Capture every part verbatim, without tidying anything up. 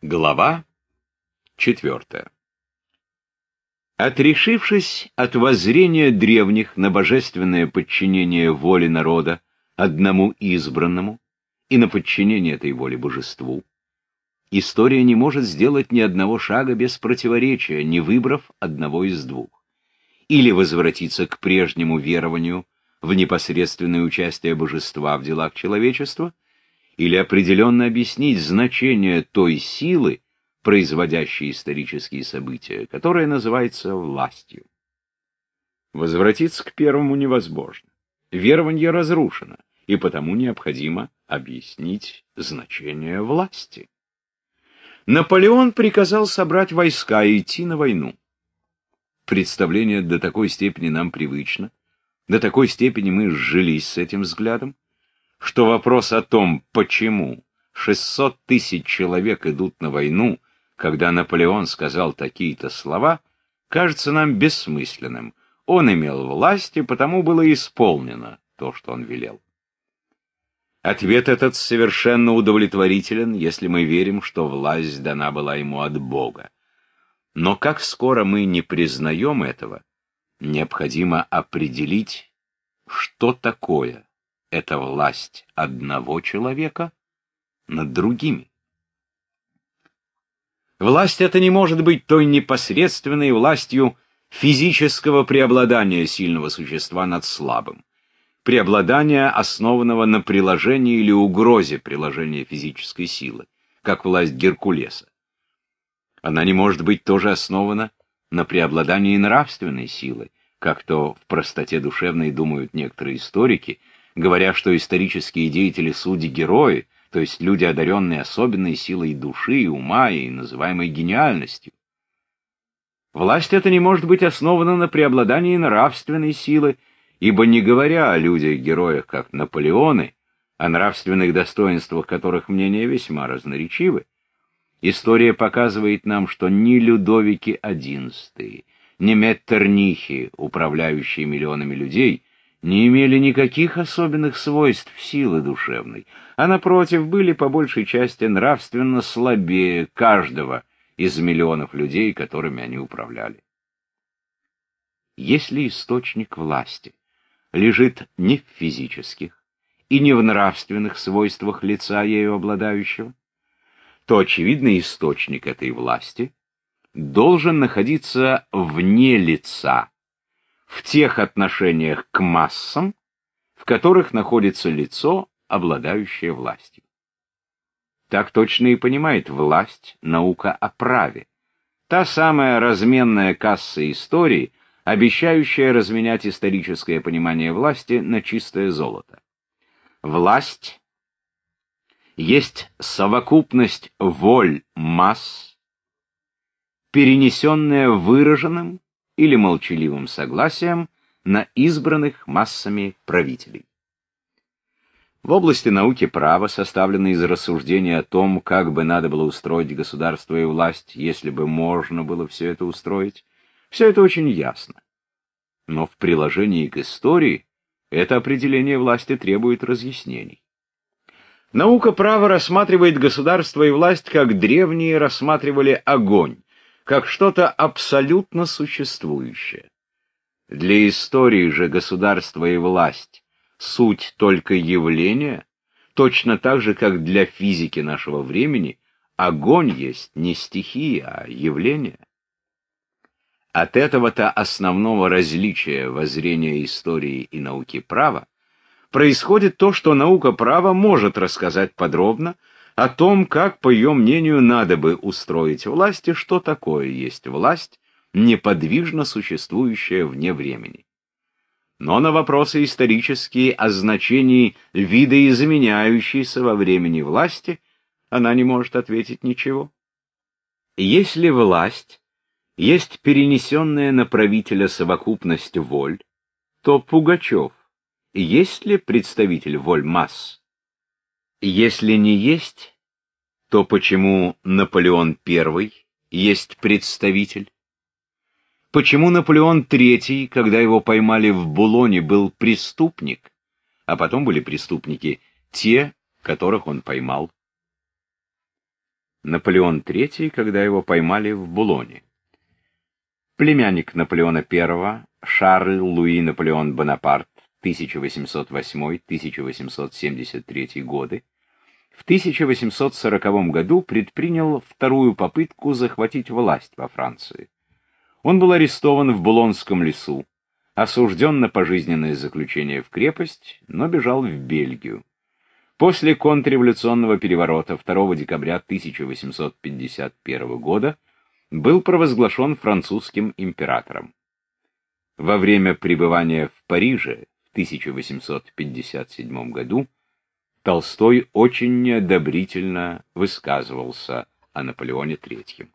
Глава четвертая. Отрешившись от воззрения древних на божественное подчинение воле народа одному избранному и на подчинение этой воле божеству, история не может сделать ни одного шага без противоречия, не выбрав одного из двух. Или возвратиться к прежнему верованию в непосредственное участие божества в делах человечества, или определенно объяснить значение той силы, производящей исторические события, которая называется властью. Возвратиться к первому невозможно. Верование разрушено, и потому необходимо объяснить значение власти. Наполеон приказал собрать войска и идти на войну. Представление до такой степени нам привычно, до такой степени мы сжились с этим взглядом, что вопрос о том, почему шестьсот тысяч человек идут на войну, когда Наполеон сказал такие-то слова, кажется нам бессмысленным. Он имел власть, и потому было исполнено то, что он велел. Ответ этот совершенно удовлетворителен, если мы верим, что власть дана была ему от Бога. Но как скоро мы не признаем этого, необходимо определить, что такое это власть одного человека над другими. Власть эта не может быть той непосредственной властью физического преобладания сильного существа над слабым, преобладания, основанного на приложении или угрозе приложения физической силы, как власть Геркулеса. Она не может быть тоже основана на преобладании нравственной силы, как то в простоте душевной думают некоторые историки, говоря, что исторические деятели судьи-герои, то есть люди, одаренные особенной силой души, ума и называемой гениальностью. Власть эта не может быть основана на преобладании нравственной силы, ибо не говоря о людях-героях, как Наполеоны, о нравственных достоинствах которых мнения весьма разноречивы, история показывает нам, что ни Людовики одиннадцатые, ни Меттернихи, управляющие миллионами людей, не имели никаких особенных свойств силы душевной, а, напротив, были по большей части нравственно слабее каждого из миллионов людей, которыми они управляли. Если источник власти лежит не в физических и не в нравственных свойствах лица ею обладающего, то, очевидно, источник этой власти должен находиться вне лица, в тех отношениях к массам, в которых находится лицо, обладающее властью. Так точно и понимает власть наука о праве, та самая разменная касса истории, обещающая разменять историческое понимание власти на чистое золото. Власть есть совокупность воль масс, перенесенная выраженным или молчаливым согласием на избранных массами правителей. В области науки права, составленной из рассуждений о том, как бы надо было устроить государство и власть, если бы можно было все это устроить, все это очень ясно. Но в приложении к истории это определение власти требует разъяснений. Наука права рассматривает государство и власть, как древние рассматривали огонь, как что-то абсолютно существующее. Для истории же государство и власть — суть только явления, точно так же, как для физики нашего времени огонь есть не стихия, а явление. От этого-то основного различия воззрения истории и науки права происходит то, что наука права может рассказать подробно о том, как, по ее мнению, надо бы устроить власть и что такое есть власть, неподвижно существующая вне времени. Но на вопросы исторические о значении видоизменяющейся во времени власти она не может ответить ничего. Если власть есть перенесенная на правителя совокупность воль, то Пугачев есть ли представитель воль масс? Если не есть, то почему Наполеон Первый есть представитель? Почему Наполеон Третий, когда его поймали в Булоне, был преступник, а потом были преступники те, которых он поймал? Наполеон третий, когда его поймали в Булоне. Племянник Наполеона первого, Шарль Луи Наполеон Бонапарт, тысяча восемьсот восьмой — тысяча восемьсот семьдесят третий годы, в тысяча восемьсот сороковом году предпринял вторую попытку захватить власть во Франции. Он был арестован в Булонском лесу, осужден на пожизненное заключение в крепость, но бежал в Бельгию. После контрреволюционного переворота второго декабря тысяча восемьсот пятьдесят первого года был провозглашен французским императором. Во время пребывания в Париже в тысяча восемьсот пятьдесят седьмом году Толстой очень неодобрительно высказывался о Наполеоне третьем.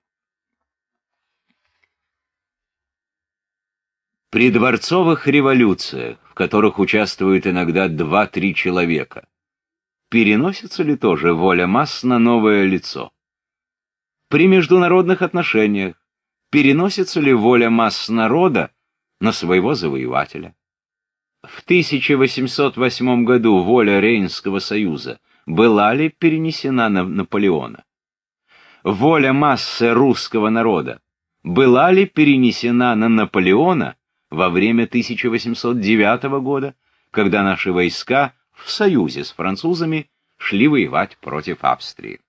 При дворцовых революциях, в которых участвуют иногда два-три человека, переносится ли тоже воля масс на новое лицо? При международных отношениях переносится ли воля масс народа на своего завоевателя? В тысяча восемьсот восьмом году воля Рейнского союза была ли перенесена на Наполеона? Воля массы русского народа была ли перенесена на Наполеона во время тысяча восемьсот девятого года, когда наши войска в союзе с французами шли воевать против Австрии?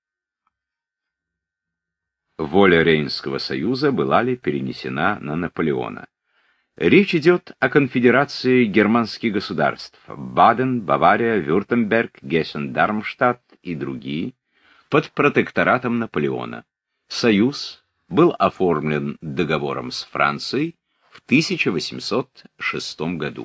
Воля Рейнского союза была ли перенесена на Наполеона? Речь идет о конфедерации германских государств Баден, Бавария, Вюртемберг, Гессен-Дармштадт и другие под протекторатом Наполеона. Союз был оформлен договором с Францией в тысяча восемьсот шестом году.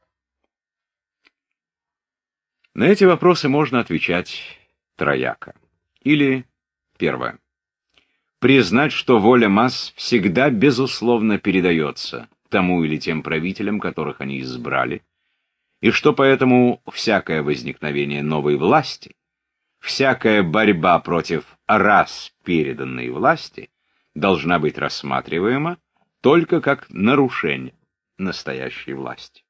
На эти вопросы можно отвечать трояко. Или, первое, признать, что воля масс всегда безусловно передается тому или тем правителям, которых они избрали, и что поэтому всякое возникновение новой власти, всякая борьба против раз переданной власти должна быть рассматриваема только как нарушение настоящей власти.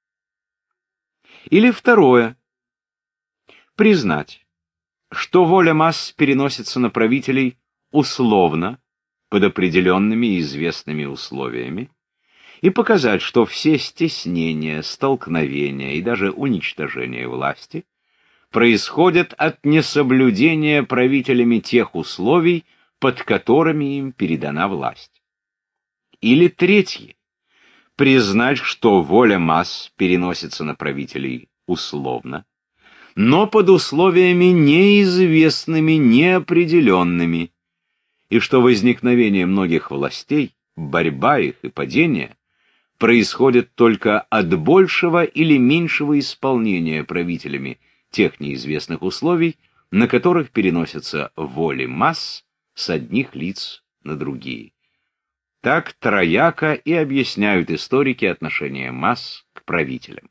Или второе, признать, что воля масс переносится на правителей условно, под определенными и известными условиями, и показать, что все стеснения, столкновения и даже уничтожение власти происходят от несоблюдения правителями тех условий, под которыми им передана власть. Или третье, признать, что воля масс переносится на правителей условно, но под условиями неизвестными, неопределенными, и что возникновение многих властей, борьба их и падение происходит только от большего или меньшего исполнения правителями тех неизвестных условий, на которых переносятся воли масс с одних лиц на другие. Так трояко и объясняют историки отношение масс к правителям.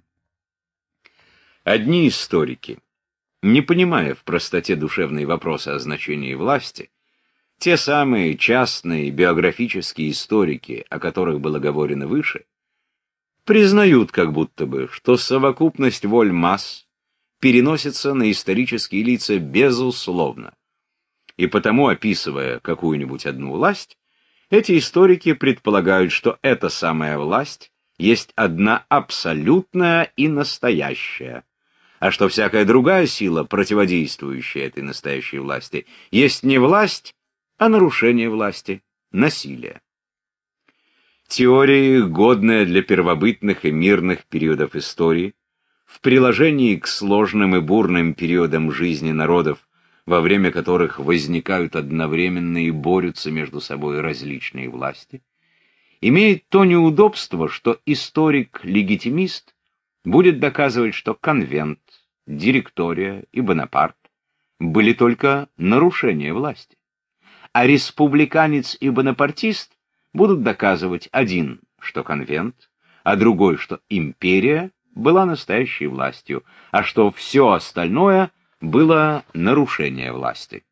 Одни историки, не понимая в простоте душевные вопросы о значении власти, те самые частные биографические историки, о которых было говорено выше, признают как будто бы, что совокупность воль масс переносится на исторические лица безусловно, и потому, описывая какую-нибудь одну власть, эти историки предполагают, что эта самая власть есть одна абсолютная и настоящая, а что всякая другая сила, противодействующая этой настоящей власти, есть не власть, а нарушение власти, насилие. Теория, годная для первобытных и мирных периодов истории, в приложении к сложным и бурным периодам жизни народов, во время которых возникают одновременно и борются между собой различные власти, имеет то неудобство, что историк-легитимист будет доказывать, что конвент, директория и Бонапарт были только нарушения власти, а республиканец и бонапартист будут доказывать один, что конвент, а другой, что империя была настоящей властью, а что все остальное было нарушение власти.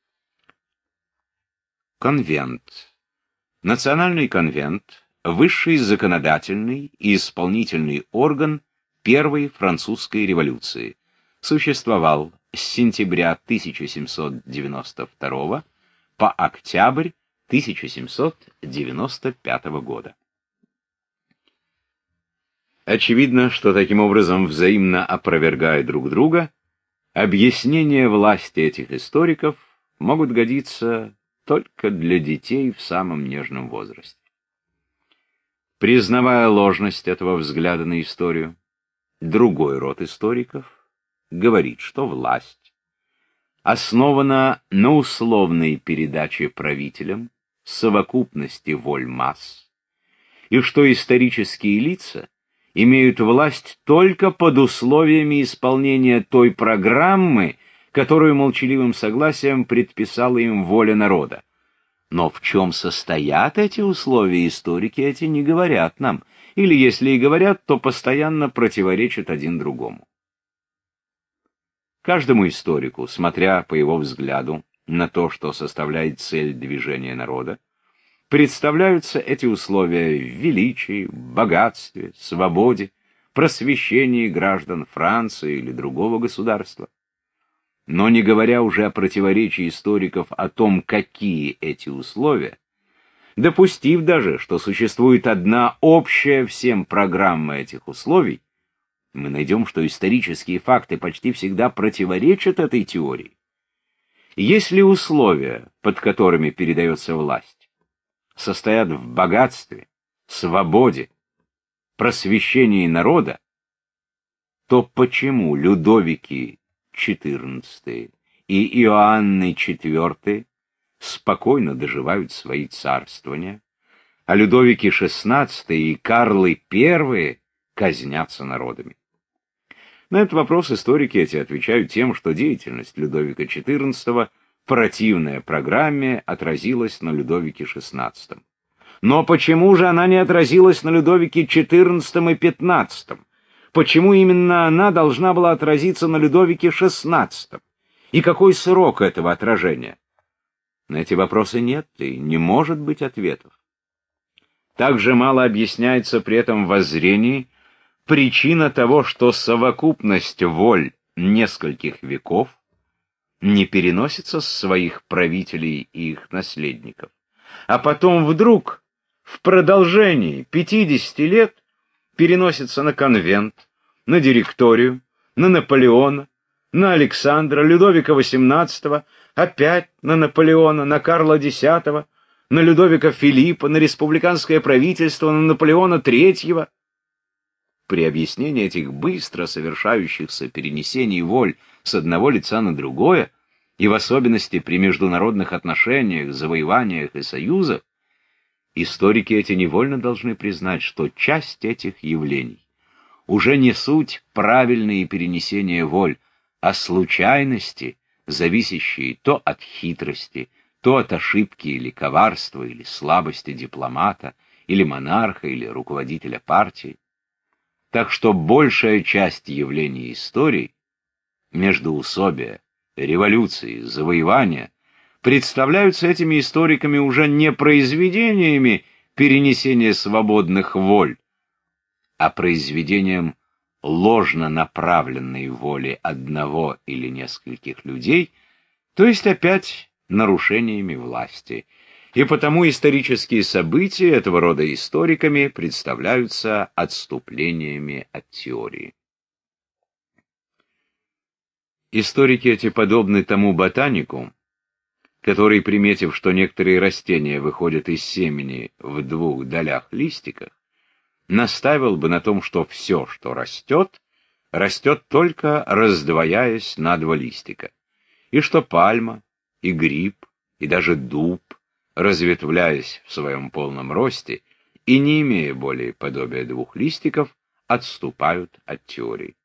Конвент. Национальный конвент – высший законодательный и исполнительный орган Первой французской революции, существовал с сентября тысяча семьсот девяносто второго по октябрь тысяча семьсот девяносто пятого года. Очевидно, что таким образом, взаимно опровергая друг друга, объяснения власти этих историков могут годиться только для детей в самом нежном возрасте. Признавая ложность этого взгляда на историю, другой род историков говорит, что власть основана на условной передаче правителям совокупности воль масс, и что исторические лица имеют власть только под условиями исполнения той программы, которую молчаливым согласием предписала им воля народа. Но в чем состоят эти условия, историки эти не говорят нам, или если и говорят, то постоянно противоречат один другому. Каждому историку, смотря по его взгляду на то, что составляет цель движения народа, представляются эти условия в величии, богатстве, свободе, просвещении граждан Франции или другого государства. Но не говоря уже о противоречии историков о том, какие эти условия, допустив даже, что существует одна общая всем программа этих условий, мы найдем, что исторические факты почти всегда противоречат этой теории. Если условия, под которыми передается власть, состоят в богатстве, свободе, просвещении народа, то почему Людовики четырнадцатый и Иоанны четвёртый спокойно доживают свои царствования, а Людовики шестнадцатый и Карлы первые казнятся народами? На этот вопрос историки эти отвечают тем, что деятельность Людовика четырнадцатого, противная программе, отразилась на Людовике шестнадцатом. Но почему же она не отразилась на Людовике четырнадцатом и пятнадцатом? Почему именно она должна была отразиться на Людовике шестнадцатом? И какой срок этого отражения? На эти вопросы нет и не может быть ответов. Также мало объясняется при этом воззрении причина того, что совокупность воль нескольких веков не переносится с своих правителей и их наследников, а потом вдруг в продолжении пятидесяти лет переносится на конвент, на директорию, на Наполеона, на Александра, Людовика восемнадцатого, опять на Наполеона, на Карла десятого, на Людовика Филиппа, на республиканское правительство, на Наполеона третьего. При объяснении этих быстро совершающихся перенесений воль с одного лица на другое, и в особенности при международных отношениях, завоеваниях и союзах, историки эти невольно должны признать, что часть этих явлений уже не суть правильные перенесения воль, а случайности, зависящие то от хитрости, то от ошибки или коварства, или слабости дипломата, или монарха, или руководителя партии. Так что большая часть явлений истории, междоусобия, революции, завоевания, представляются этими историками уже не произведениями перенесения свободных воль, а произведением ложно направленной воли одного или нескольких людей, то есть опять нарушениями власти. И потому исторические события этого рода историками представляются отступлениями от теории. Историки эти подобны тому ботанику, который, приметив, что некоторые растения выходят из семени в двух долях-листиках, наставил бы на том, что все, что растет, растет только раздвояясь на два листика, и что пальма, и гриб, и даже дуб, разветвляясь в своем полном росте и не имея более подобия двух листиков, отступают от теории.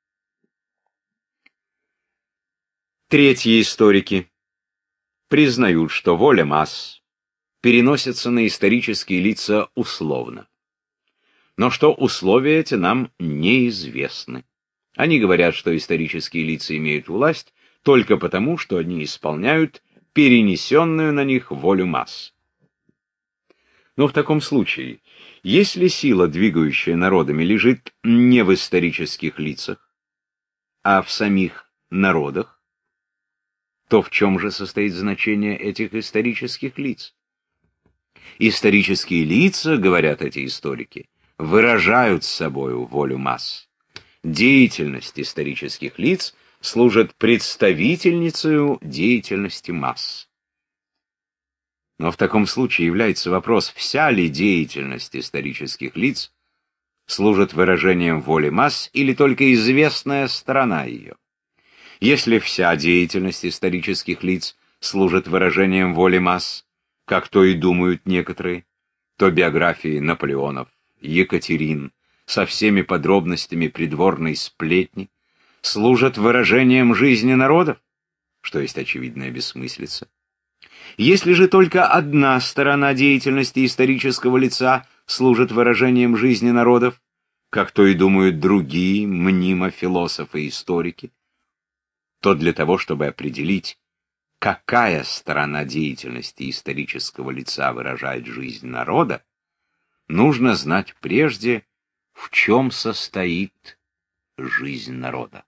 Третьи историки признают, что воля масс переносится на исторические лица условно, но что условия эти нам неизвестны. Они говорят, что исторические лица имеют власть только потому, что они исполняют перенесенную на них волю масс. Но в таком случае, если сила, двигающая народами, лежит не в исторических лицах, а в самих народах, то в чем же состоит значение этих исторических лиц? Исторические лица, говорят эти историки, выражают собою волю масс. Деятельность исторических лиц служит представительницей деятельности масс. Но в таком случае является вопрос, вся ли деятельность исторических лиц служит выражением воли масс или только известная сторона ее. Если вся деятельность исторических лиц служит выражением воли масс, как то и думают некоторые, то биографии Наполеонов, Екатерин, со всеми подробностями придворной сплетни, служат выражением жизни народов, что есть очевидная бессмыслица. Если же только одна сторона деятельности исторического лица служит выражением жизни народов, как то и думают другие мнимо философы и историки, то для того, чтобы определить, какая сторона деятельности исторического лица выражает жизнь народа, нужно знать прежде, в чем состоит жизнь народа.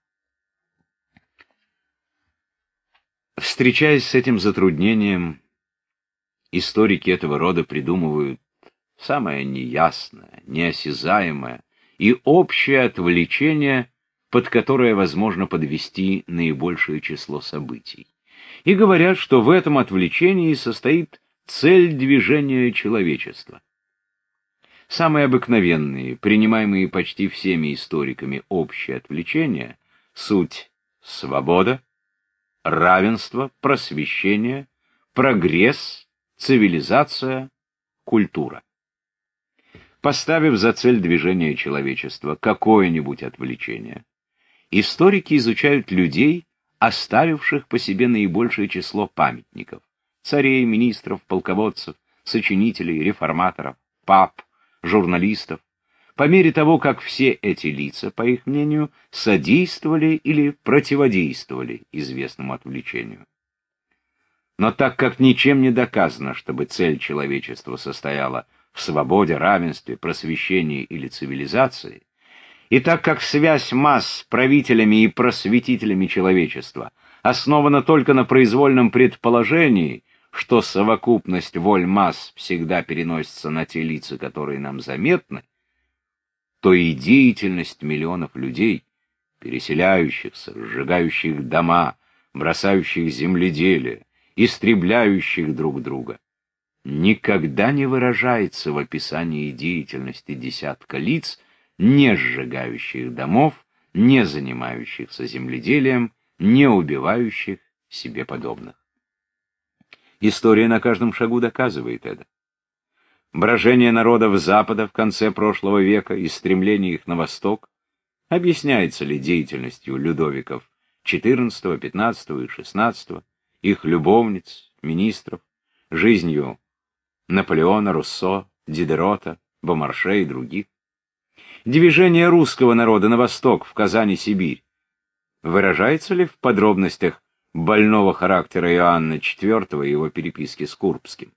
Встречаясь с этим затруднением, историки этого рода придумывают самое неясное, неосязаемое и общее отвлечение, под которое возможно подвести наибольшее число событий. И говорят, что в этом отвлечении состоит цель движения человечества. Самые обыкновенные, принимаемые почти всеми историками общие отвлечения — суть свобода, равенство, просвещение, прогресс, цивилизация, культура. Поставив за цель движения человечества какое-нибудь отвлечение, историки изучают людей, оставивших по себе наибольшее число памятников — царей, министров, полководцев, сочинителей, реформаторов, пап, журналистов, по мере того, как все эти лица, по их мнению, содействовали или противодействовали известному отвлечению. Но так как ничем не доказано, чтобы цель человечества состояла в свободе, равенстве, просвещении или цивилизации, и так как связь масс с правителями и просветителями человечества основана только на произвольном предположении, что совокупность воль масс всегда переносится на те лица, которые нам заметны, то и деятельность миллионов людей, переселяющихся, сжигающих дома, бросающих земледелие, истребляющих друг друга, никогда не выражается в описании деятельности десятка лиц, не сжигающих домов, не занимающихся земледелием, не убивающих себе подобных. История на каждом шагу доказывает это. Брожение народов Запада в конце прошлого века и стремление их на восток объясняется ли деятельностью Людовиков четырнадцатого, пятнадцатого и шестнадцатого, их любовниц, министров, жизнью Наполеона, Руссо, Дидерота, Бомарше и других? Движение русского народа на восток, в Казань и Сибирь, выражается ли в подробностях больного характера Иоанна четвёртого и его переписки с Курбским?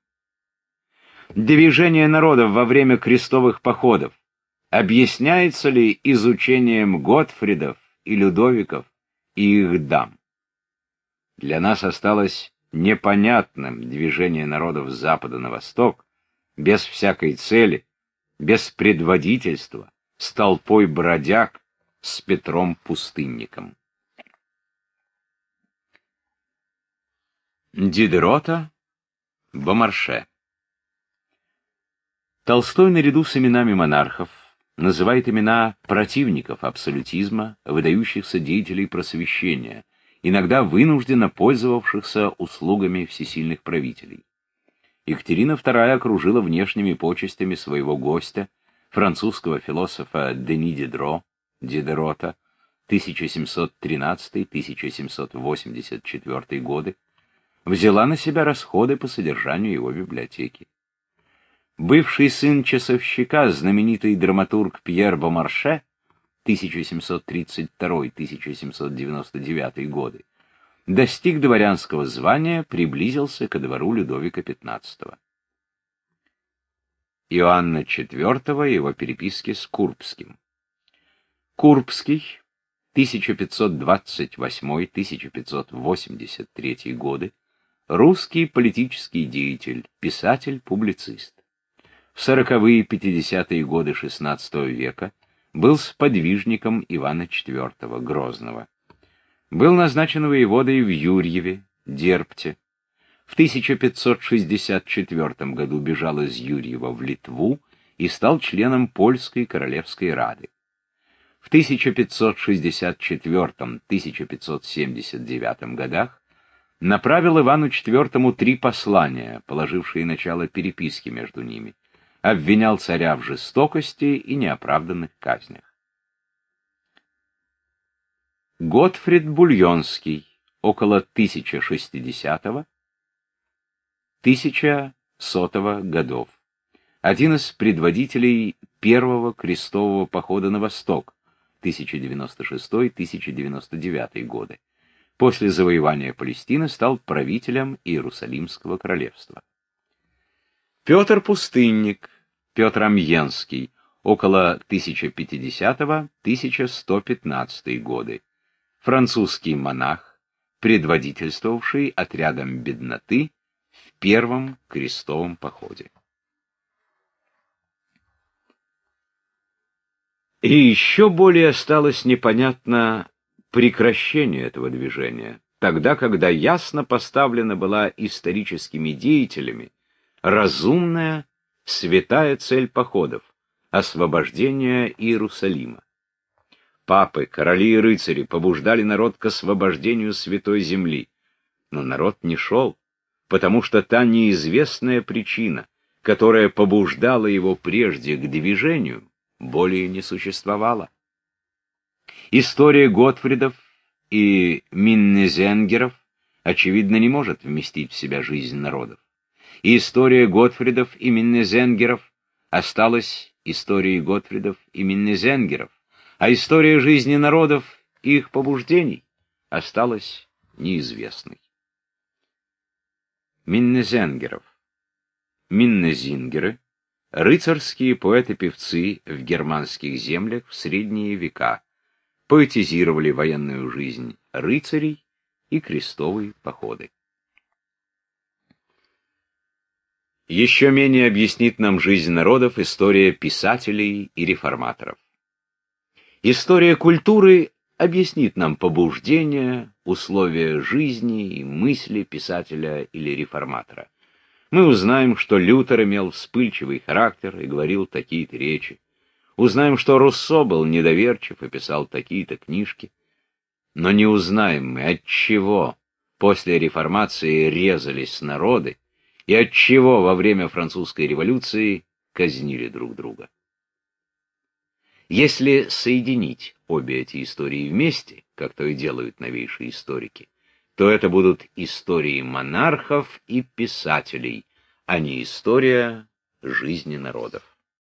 Движение народов во время крестовых походов объясняется ли изучением Готфридов и Людовиков и их дам? Для нас осталось непонятным движение народов с запада на восток, без всякой цели, без предводительства, с толпой бродяг, с Петром-пустынником. Дидерота, Бомарше. Толстой наряду с именами монархов называет имена противников абсолютизма, выдающихся деятелей просвещения, иногда вынужденно пользовавшихся услугами всесильных правителей. Екатерина вторая окружила внешними почестями своего гостя, французского философа Дени Дидро, Дидерота, тысяча семьсот тринадцатый — тысяча семьсот восемьдесят четвёртый годы, взяла на себя расходы по содержанию его библиотеки. Бывший сын часовщика, знаменитый драматург Пьер Бомарше, тысяча семьсот тридцать второй — тысяча семьсот девяносто девятый годы, достиг дворянского звания, приблизился ко двору Людовика пятнадцатого. Иоанна четвёртого и его переписки с Курбским. Курбский, тысяча пятьсот двадцать восьмой — тысяча пятьсот восемьдесят третий годы, русский политический деятель, писатель, публицист. В сороковые — пятидесятые годы шестнадцатого века был сподвижником Ивана четвёртого Грозного. Был назначен воеводой в Юрьеве, Дерпте. В тысяча пятьсот шестьдесят четвёртом году бежал из Юрьева в Литву и стал членом Польской Королевской Рады. В тысяча пятьсот шестьдесят четвёртом — тысяча пятьсот семьдесят девятом годах направил Ивану четвёртому три послания, положившие начало переписке между ними, обвинял царя в жестокости и неоправданных казнях. Готфрид Бульонский, около тысяча шестидесятого — тысяча сотого годов, один из предводителей первого крестового похода на восток, тысяча девяносто шестой — тысяча девяносто девятый годы. После завоевания Палестины стал правителем Иерусалимского королевства. Петр Пустынник, Петр Амьенский, около тысяча пятидесятого — тысяча сто пятнадцатый годы. Французский монах, предводительствовавший отрядом бедноты в первом крестовом походе. И еще более осталось непонятно прекращение этого движения, тогда, когда ясно поставлена была историческими деятелями разумная, святая цель походов — освобождение Иерусалима. Папы, короли и рыцари побуждали народ к освобождению святой земли, но народ не шел, потому что та неизвестная причина, которая побуждала его прежде к движению, более не существовала. История Готфридов и Миннезенгеров, очевидно, не может вместить в себя жизнь народов. И история Готфридов и Миннезенгеров осталась историей Готфридов и Миннезенгеров, а история жизни народов и их побуждений осталась неизвестной. Миннезенгеров. Миннезингеры — рыцарские поэты-певцы в германских землях в средние века, поэтизировали военную жизнь рыцарей и крестовые походы. Еще менее объяснит нам жизнь народов история писателей и реформаторов. История культуры объяснит нам побуждения, условия жизни и мысли писателя или реформатора. Мы узнаем, что Лютер имел вспыльчивый характер и говорил такие-то речи. Узнаем, что Руссо был недоверчив и писал такие-то книжки. Но не узнаем мы, отчего после реформации резались народы и отчего во время французской революции казнили друг друга. Если соединить обе эти истории вместе, как то и делают новейшие историки, то это будут истории монархов и писателей, а не история жизни народов.